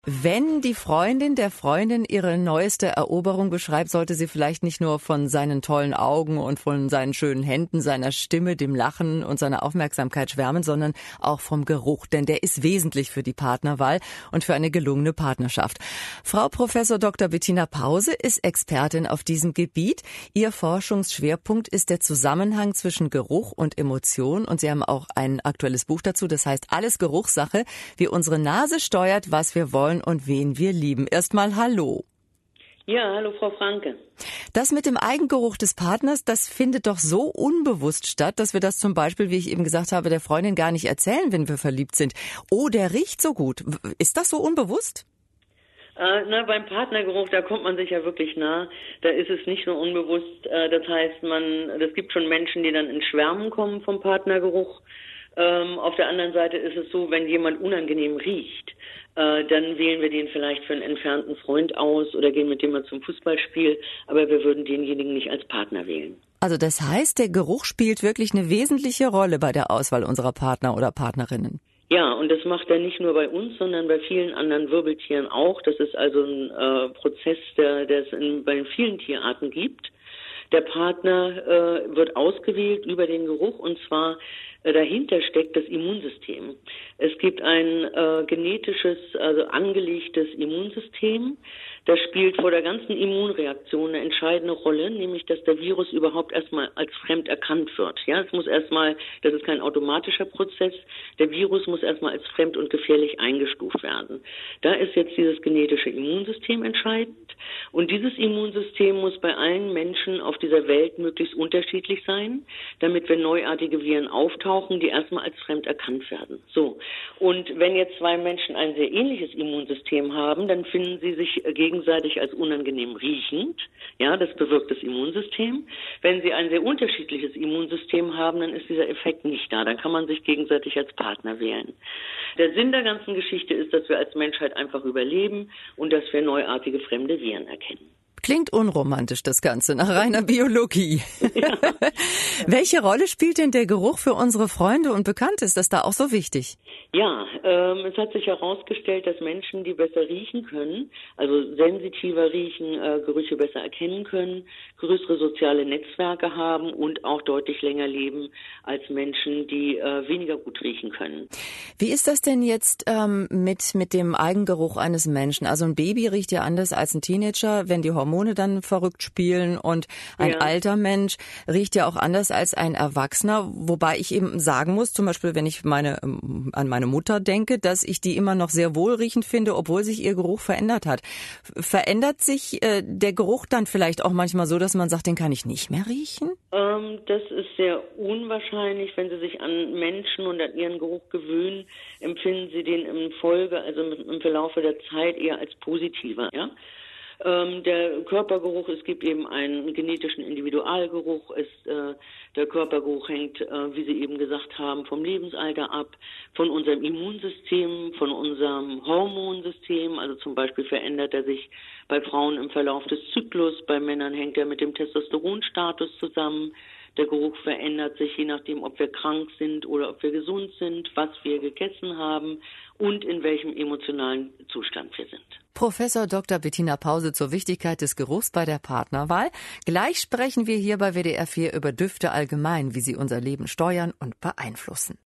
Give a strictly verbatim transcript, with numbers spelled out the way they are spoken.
Wenn die Freundin der Freundin ihre neueste Eroberung beschreibt, sollte sie vielleicht nicht nur von seinen tollen Augen und von seinen schönen Händen, seiner Stimme, dem Lachen und seiner Aufmerksamkeit schwärmen, sondern auch vom Geruch, denn der ist wesentlich für die Partnerwahl und für eine gelungene Partnerschaft. Frau Professor Doktor Bettina Pause ist Expertin auf diesem Gebiet. Ihr Forschungsschwerpunkt ist der Zusammenhang zwischen Geruch und Emotion und Sie haben auch ein aktuelles Buch dazu, das heißt Alles Geruchssache, wie unsere Nase steuert, was wir wollen und wen wir lieben. Erstmal hallo. Ja, hallo Frau Franke. Das mit dem Eigengeruch des Partners, das findet doch so unbewusst statt, dass wir das zum Beispiel, wie ich eben gesagt habe, der Freundin gar nicht erzählen, wenn wir verliebt sind. Oh, der riecht so gut. Ist das so unbewusst? Äh, na, beim Partnergeruch, da kommt man sich ja wirklich nah. Da ist es nicht nur unbewusst. Äh, das heißt, man, es gibt schon Menschen, die dann in Schwärmen kommen vom Partnergeruch. Ähm, auf der anderen Seite ist es so, wenn jemand unangenehm riecht, äh, dann wählen wir den vielleicht für einen entfernten Freund aus oder gehen mit dem mal zum Fußballspiel, aber wir würden denjenigen nicht als Partner wählen. Also das heißt, der Geruch spielt wirklich eine wesentliche Rolle bei der Auswahl unserer Partner oder Partnerinnen. Ja, und das macht er nicht nur bei uns, sondern bei vielen anderen Wirbeltieren auch. Das ist also ein äh, Prozess, der, der es in, bei vielen Tierarten gibt. Der Partner äh, wird ausgewählt über den Geruch und zwar äh, dahinter steckt das Immunsystem. Es gibt ein äh, genetisches, also angelegtes Immunsystem. Das spielt vor der ganzen Immunreaktion eine entscheidende Rolle, nämlich dass der Virus überhaupt erstmal als fremd erkannt wird. Ja, es muss erstmal, das ist kein automatischer Prozess, der Virus muss erstmal als fremd und gefährlich eingestuft werden. Da ist jetzt dieses genetische Immunsystem entscheidend und dieses Immunsystem muss bei allen Menschen auf dieser Welt möglichst unterschiedlich sein, damit wenn neuartige Viren auftauchen, die erstmal als fremd erkannt werden. So. Und wenn jetzt zwei Menschen ein sehr ähnliches Immunsystem haben, dann finden sie sich gegenseitig gegenseitig als unangenehm riechend. Ja, das bewirkt das Immunsystem. Wenn sie ein sehr unterschiedliches Immunsystem haben, dann ist dieser Effekt nicht da. Dann kann man sich gegenseitig als Partner wählen. Der Sinn der ganzen Geschichte ist, dass wir als Menschheit einfach überleben und dass wir neuartige fremde Viren erkennen. Klingt unromantisch, das Ganze, nach reiner Biologie. Ja. Welche Rolle spielt denn der Geruch für unsere Freunde und Bekannte? Ist das da auch so wichtig? Ja, ähm, es hat sich herausgestellt, dass Menschen, die besser riechen können, also sensitiver riechen, äh, Gerüche besser erkennen können, größere soziale Netzwerke haben und auch deutlich länger leben als Menschen, die äh, weniger gut riechen können. Wie ist das denn jetzt ähm, mit, mit dem Eigengeruch eines Menschen? Also ein Baby riecht ja anders als ein Teenager, wenn die Hormone dann verrückt spielen und ein ja. alter Mensch riecht ja auch anders als ein Erwachsener, wobei ich eben sagen muss, zum Beispiel, wenn ich meine an meine Mutter denke, dass ich die immer noch sehr wohlriechend finde, obwohl sich ihr Geruch verändert hat. Verändert sich äh, der Geruch dann vielleicht auch manchmal so, dass man sagt, den kann ich nicht mehr riechen? Ähm, das ist sehr unwahrscheinlich. Wenn Sie sich an Menschen und an ihren Geruch gewöhnen, empfinden Sie den im Folge, also im Verlauf der Zeit eher als positiver, ja? Ähm, der Körpergeruch, es gibt eben einen genetischen Individualgeruch. Es, äh, der Körpergeruch hängt, äh, wie Sie eben gesagt haben, vom Lebensalter ab, von unserem Immunsystem, von unserem Hormonsystem. Also zum Beispiel verändert er sich bei Frauen im Verlauf des Zyklus, bei Männern hängt er mit dem Testosteronstatus zusammen. Der Geruch verändert sich, je nachdem, ob wir krank sind oder ob wir gesund sind, was wir gegessen haben und in welchem emotionalen Zustand wir sind. Professor Doktor Bettina Pause zur Wichtigkeit des Geruchs bei der Partnerwahl. Gleich sprechen wir hier bei W D R vier über Düfte allgemein, wie sie unser Leben steuern und beeinflussen.